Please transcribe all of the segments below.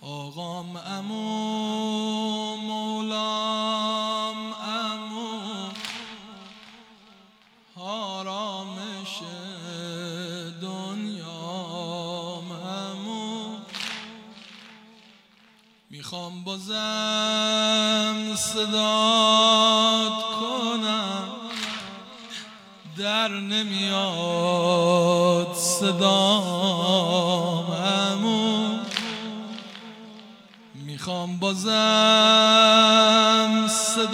آقام عمو، مولام عمو، آرامش دنیام عمو. میخوام بازم صدات کنم، در نمیاد صدام عمو. میخوام بازم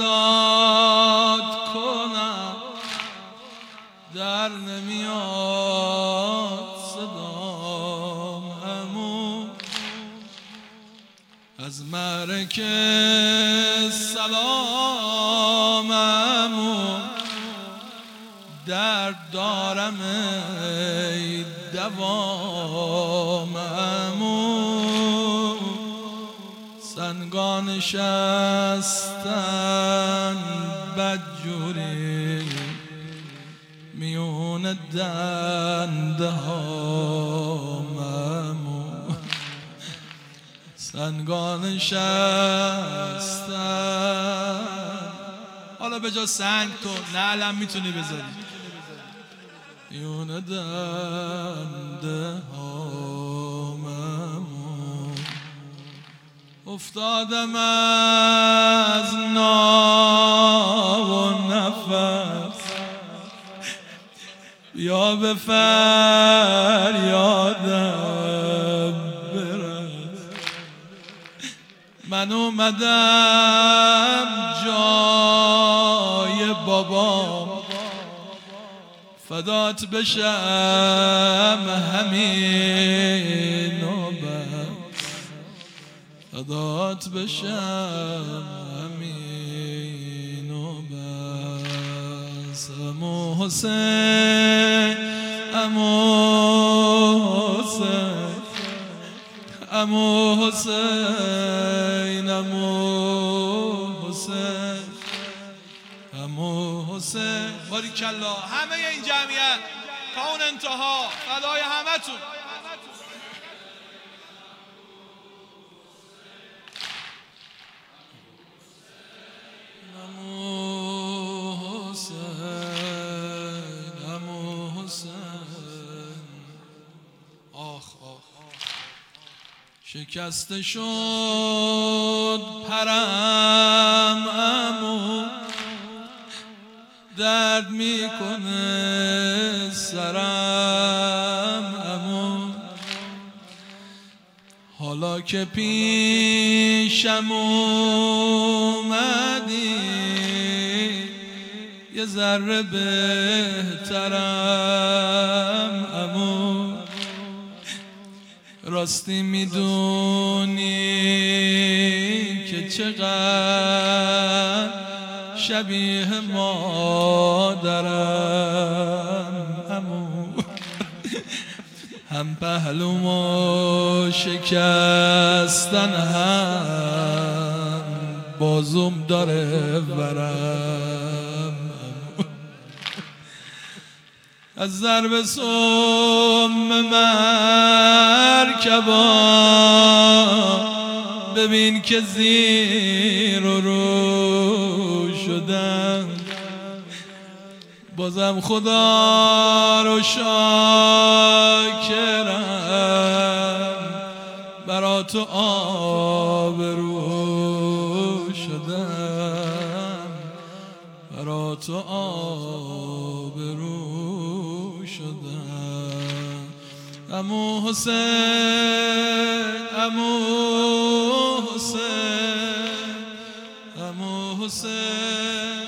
صدات کنم، در نمیاد صدام عمو. از معرکه سلام عمو، درد دارم ای دوام عمو. سنگا نشستن بدجوری میون دنده هام عمو. سنگا نشستن، حالا به جا سنگ تو نعلم میتونی بذاری، میون دنده هام عمو. افتادم از ناو و نفس، بیا به فریادم برس. من اومدم جای بابام، فدات بشم همین و بس. فدات بشم همین و بس. عمو حسین، عمو حسین، عمو حسین، عمو حسین، عمو حسین. باریکالله همه این جمعیت تا اون انتها فدای همتون. عمو حسین، عمو حسین. آخ آخ شکسته شد پرم عمو، درد میکنه سرم عمو. حالا که پیشم اومدی یه ذره بهترم عمو. راستی میدونی که چقدر شبیه مادرم عمو. هم پهلومو شکستن، هم بازوم داره ورم. از ضرب سم مرکبا ببین که زیر و رو شدم. بازم خدا رو شاکرم، برا تو آبرو شدم، برا تو آبرو شدم. عمو حسین، عمو حسین، عمو حسین.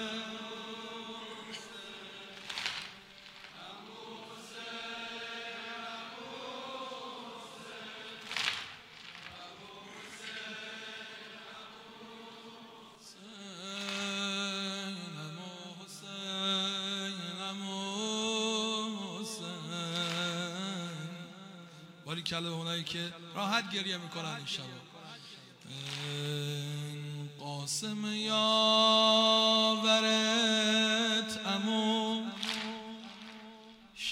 باریکلا اونایی که راحت گریه میکنن این شبا. قاسم یاورت عمو،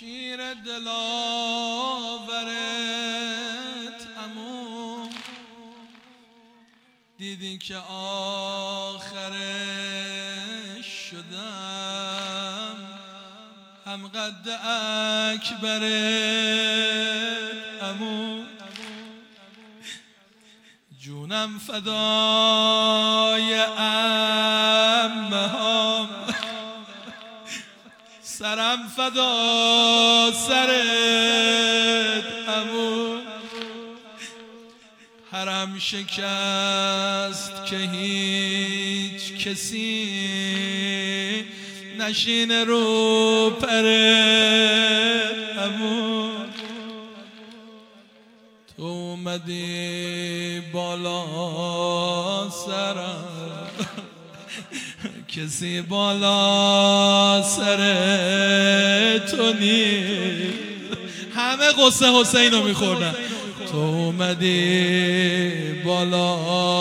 شیر دلاورت عمو. دیدی که آخرش شدم هم قد اکبر عمو، جونم فدای عمهام، سرم فدا سرت عمو. حرم شکست که هیچ کسی نشینه رو پرت عمو. تو اومدی بالا سرم، کسی بالا سر تو نیست. همه قصه حسین رو میخوردن. تو اومدی بالا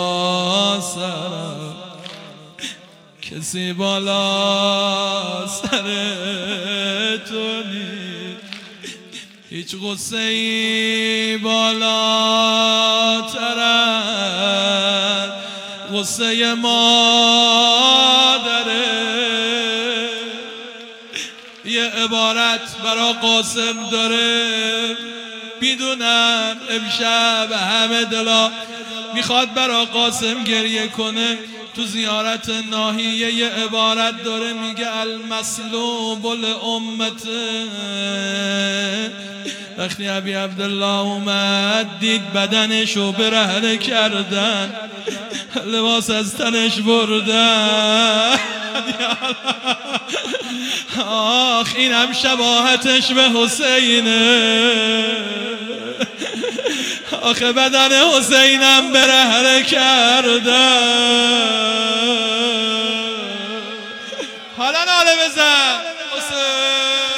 سرم، کسی بالا سر تو نیست. هیچ غصه ای بالاتر از غصه مادره. یه عبارت برا قاسم داره، میدونم امشب همه دلا میخواد برا قاسم گریه کنه. تو زیارت ناحیه یه عبارت داره میگه المسلوب الامته. وقتی ابی عبدالله اومد دید بدنشو برهنه کردن، لباس از تنش بردن. آخ اینم شباهتش به حسینه، آخه بدن حسینم برهنه کردن. حالا ناله بزن حسین.